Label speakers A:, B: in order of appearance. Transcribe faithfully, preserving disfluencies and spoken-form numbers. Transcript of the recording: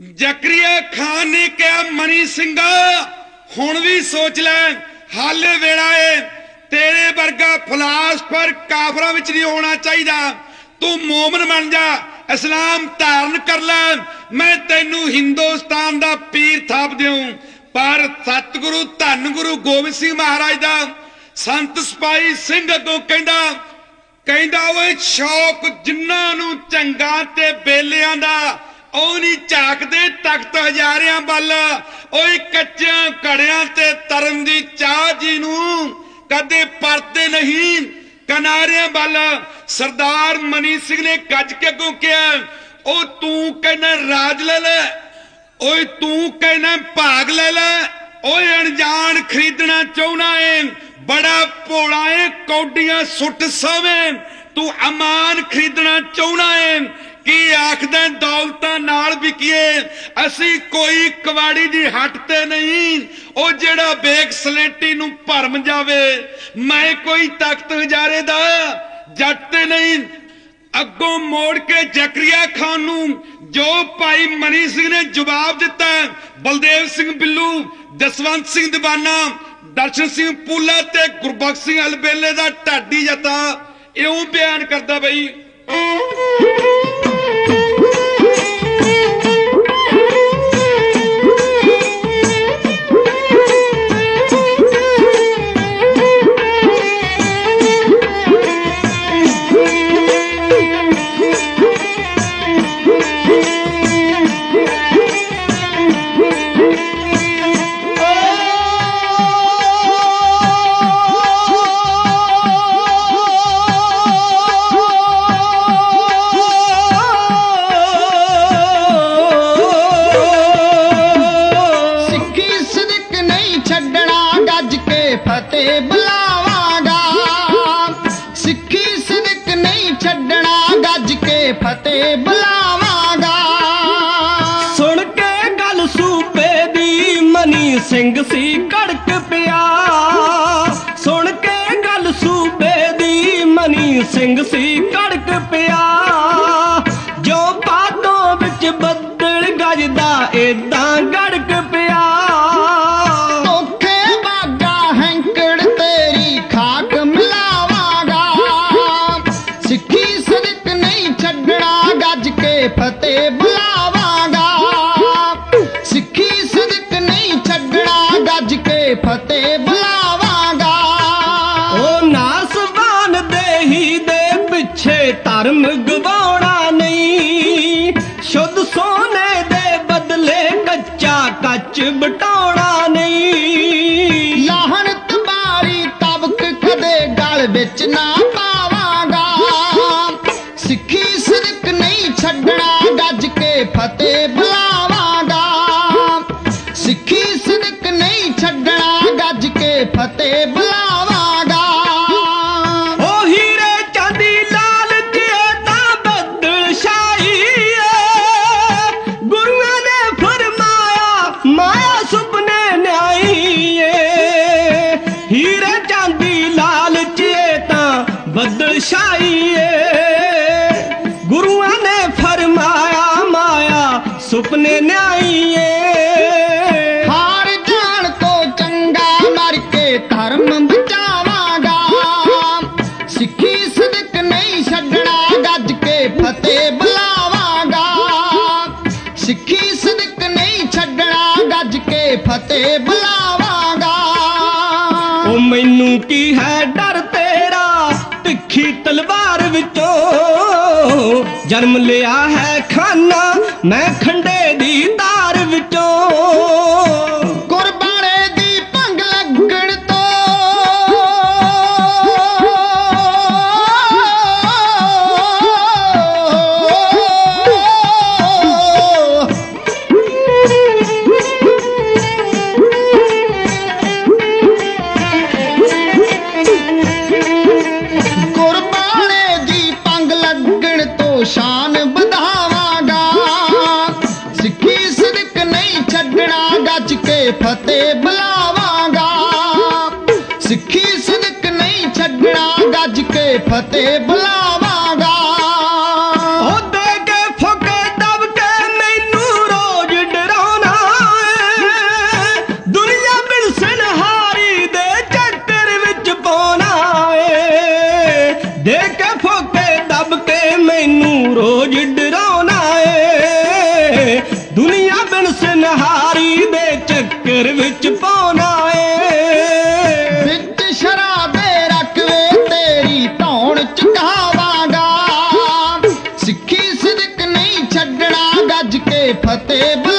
A: जकरिया खान ने कहा मनी सिंघा हुण भी सोच लै, हाले वेला है, तेरे वर्गा फिलासफर काफरां विच नहीं होना चाहिए, तू मोमन बन जा, इस्लाम धारण कर लै, मैं तैनू हिंदुस्तान दा पीर थाप दूं। पर सतगुरु धन गुरु गोबिंद सिंह महाराज दा संत सिपाही सिंह अगों कहंदा कहंदा ओए शौक जिन्हां नूं झंगा ते बेलियां दा ਉਹ नहीं झाकते तख्त हजारियां बल, ओए कच्चियां घड़ियां ते तरन दी चाह जी नूं कदे परते नहीं कनारियां बल। सरदार मनी सिंह ने गज के अगों कहा, ओ तू कहना राज ले ले, ओए तू कहना भाग ले ले, ओए अनजान खरीदना चाहना है, बड़ा भोला है, कौडियां सुट सवें, तू अमान खरीदना चाहना है, की आखदा दौलतां नाल विकीए, असी कोई कवाड़ी दी हट ते नहीं, ओ जेड़ा बेग सलेटी नूं भरम जावे, मैं कोई तख्त हजारे दा जट ते नहीं। अगों मोड़ के जकरिया खान नूं जो भाई मनी सिंह ने जवाब दिता, बलदेव सिंह बिल्लू, जसवंत सिंह दीवाना, दर्शन सिंह पूला ते गुरबख्श सिंह अलबेले दा ढाडी जता इउं बयान करदा बई।
B: सिंह सी कड़क पिया, सुन के गल सूबे दी मनी सिंह सी कड़क पिया, जो बातों विच बदल गजदा एदां गड़क पिया।
C: औखे बागा हैंकड़ तेरी खाक मिलावांगा, सिक्खी सदक नहीं छड्डना गज के फतेह बुलावांगा, सिक्खी सदक नहीं छड्डना गज के फतेह बुलावांगा।
B: ओ नासवान देही दे पिछे धर्म गवाउणा नहीं, शुद्ध सोने दे बदले कच्चा कच बटाउणा नहीं,
C: लाहन तबारी तबक कदे गल विच ना पावांगा, सिक्खी सदक नहीं छड्डना गज के फतेह बुलावांगा, सिक्खी सदक नहीं छड्डना गज के फतेह बुलावांगा।
B: ओ हीरे चांदी लाल जे तां बदशाही है, गुरुआं ने फरमाया माया सुपने न्याई है, हीरे चांदी लाल जे तां बदशाही है, गुरुआं ने फरमाया माया सुपने न्याई है।
C: धर्म बचावांगा, सिक्खी सदक नहीं छड्डना गज के फतेह बुलावांगा, सिक्खी सदक नहीं छड्डना गज के फतेह बुलावांगा।
B: ओ मैनू की है डर तेरा तिखी तलवार विचों, जन्म लिया है खाना मैं खंडे दी तार विचों,
C: कुर्बाने दी भंग लगण तो शान बढ़ावांगा, सिक्खी सदक नहीं छड्डना गज के फतेह बुलावांगा, सिक्खी सदक नहीं छड्डना गज के फतेह बुलावांगा।
B: ओ दे के फुके दब के मैनू रोज ਕੇ ਦੱਬ ਕੇ ਮੈਨੂੰ ਰੋਜ਼ ਡਰਾਉਣਾ ਏ ਦੁਨੀਆ ਬਿਨ ਸੁਨਹਾਰੀ ਦੇ ਚੱਕਰ ਵਿੱਚ ਪਾਉਣਾ ਏ
C: ਵਿੱਚ ਸ਼ਰਾਬੇ ਰਕਵੇ ਤੇਰੀ ਧੌਣ ਚੁਕਾਵਾਂਗਾ ਸਿੱਖੀ ਸਿਦਕ ਨਹੀਂ ਛੱਡਣਾ ਗੱਜ ਕੇ ਫਤਿਹ